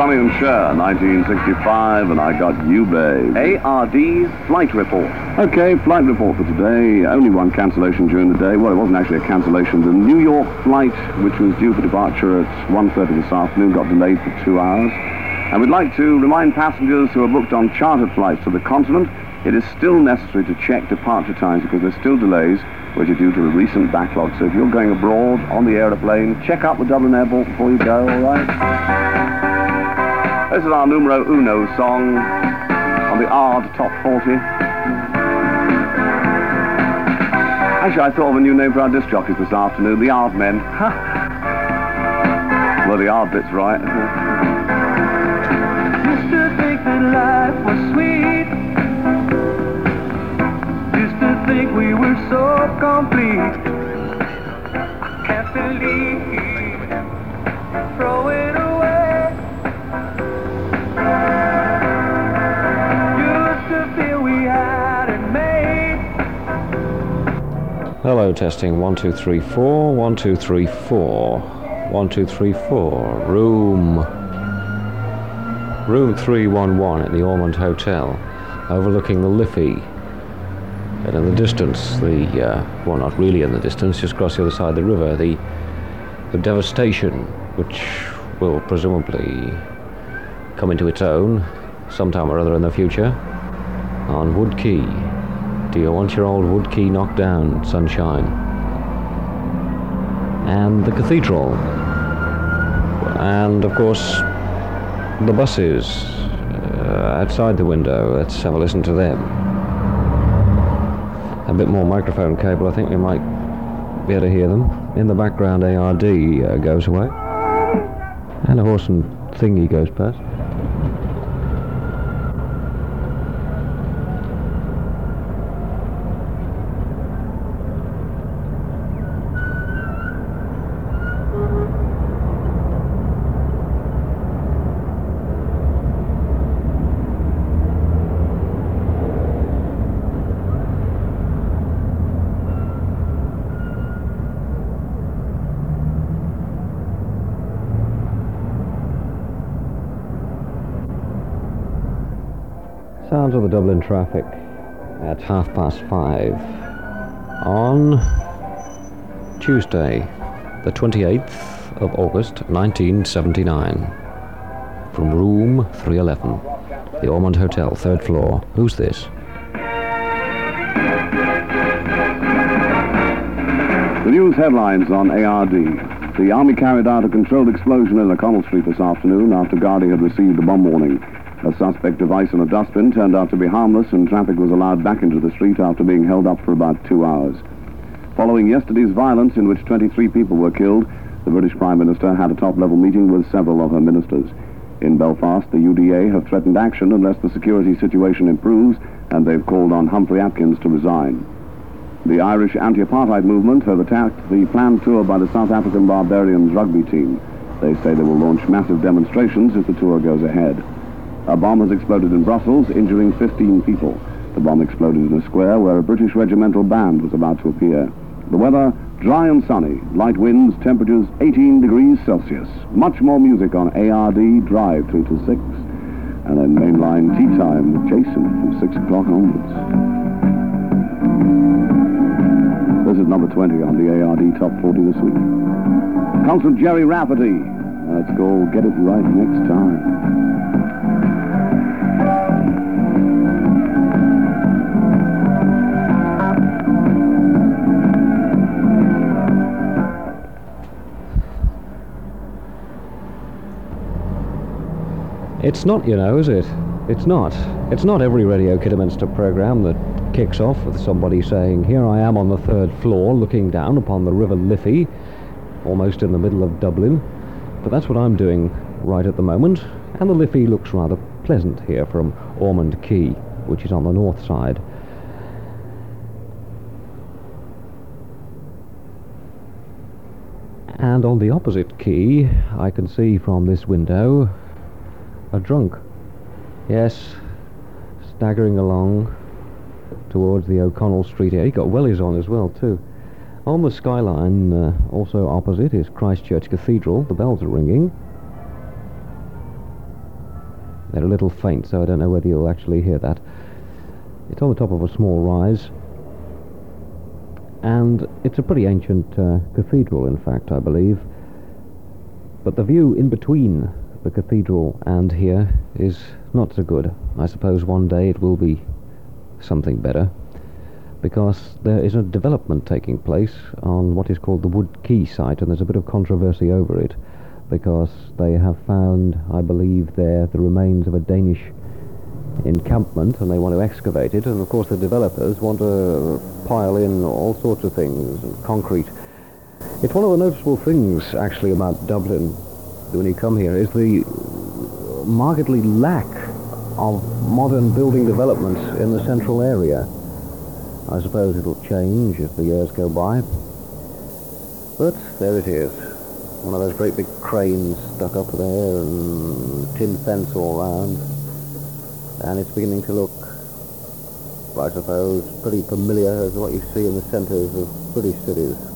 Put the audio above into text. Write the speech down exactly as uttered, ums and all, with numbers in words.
Sonny and Cher, nineteen sixty-five, and I Got You, Babe. A R D's Flight Report. Okay, flight report for today. Only one cancellation during the day. Well, it wasn't actually a cancellation. The New York flight, which was due for departure at one thirty this afternoon, got delayed for two hours. And we'd like to remind passengers who are booked on chartered flights to the continent, it is still necessary to check departure times because there's still delays, which are due to the recent backlog. So if you're going abroad on the aeroplane, check out the Dublin airport before you go, all right? This is our numero uno song on the A R D Top forty. Actually, I thought of a new name for our disc jockeys this afternoon, the A R D Men. Well, the A R D bit's right. Used to think that life was sweet. Used to think we were so complete. I can't believe throw it away. Used to feel we had it made. Hello, testing. One, two, three, four. One, two, three, four. One, two, three, four. Room. Room three one one at the Ormond Hotel, overlooking the Liffey. And in the distance, the, uh, well, not really in the distance, just across the other side of the river, the, the devastation, which will presumably come into its own sometime or other in the future, on Wood Quay. Do you want your old Wood Quay knocked down, sunshine? And the cathedral. And, of course, the buses uh, outside the window. Let's have a listen to them. A bit more microphone cable. I think we might be able to hear them. In the background, A R D uh, goes away. And a horse and thingy goes past. Sounds of the Dublin traffic at half past five on Tuesday, the twenty-eighth of August, nineteen seventy-nine. From room three eleven, the Ormond Hotel, third floor. Who's this? The news headlines on A R D. The Army carried out a controlled explosion in O'Connell Street this afternoon after Gardaí had received a bomb warning. A suspect device in a dustbin turned out to be harmless, and traffic was allowed back into the street after being held up for about two hours. Following yesterday's violence, in which twenty-three people were killed, the British Prime Minister had a top-level meeting with several of her ministers. In Belfast, the U D A have threatened action unless the security situation improves, and they've called on Humphrey Atkins to resign. The Irish anti-apartheid movement have attacked the planned tour by the South African Barbarians rugby team. They say they will launch massive demonstrations if the tour goes ahead. A bomb has exploded in Brussels, injuring fifteen people. The bomb exploded in a square where a British regimental band was about to appear. The weather, dry and sunny. Light winds, temperatures eighteen degrees Celsius. Much more music on A R D Drive two till six. And then mainline tea time with Jason from six o'clock onwards. This is number twenty on the A R D Top forty this week. Comes from Jerry Rafferty. Let's go Get It Right Next Time. It's not, you know, is it? It's not. It's not every Radio Kidderminster programme that kicks off with somebody saying, here I am on the third floor looking down upon the River Liffey, almost in the middle of Dublin. But that's what I'm doing right at the moment. And the Liffey looks rather pleasant here from Ormond Quay, which is on the north side. And on the opposite quay, I can see from this window a drunk. Yes, staggering along towards the O'Connell Street area. He got wellies on as well, too. On the skyline, uh, also opposite, is Christchurch Cathedral. The bells are ringing. They're a little faint, so I don't know whether you'll actually hear that. It's on the top of a small rise, and it's a pretty ancient uh, cathedral, in fact, I believe. But the view in between the cathedral and here is not so good. I suppose one day it will be something better, because there is a development taking place on what is called the Wood Quay site, and there's a bit of controversy over it, because they have found, I believe, there the remains of a Danish encampment, and they want to excavate it, and of course the developers want to pile in all sorts of things, concrete. It's one of the noticeable things, actually, about Dublin when you come here, is the markedly lack of modern building developments in the central area. I suppose it'll change as the years go by, but there it is. One of those great big cranes stuck up there and tin fence all round, and it's beginning to look, I suppose, pretty familiar as what you see in the centres of British cities.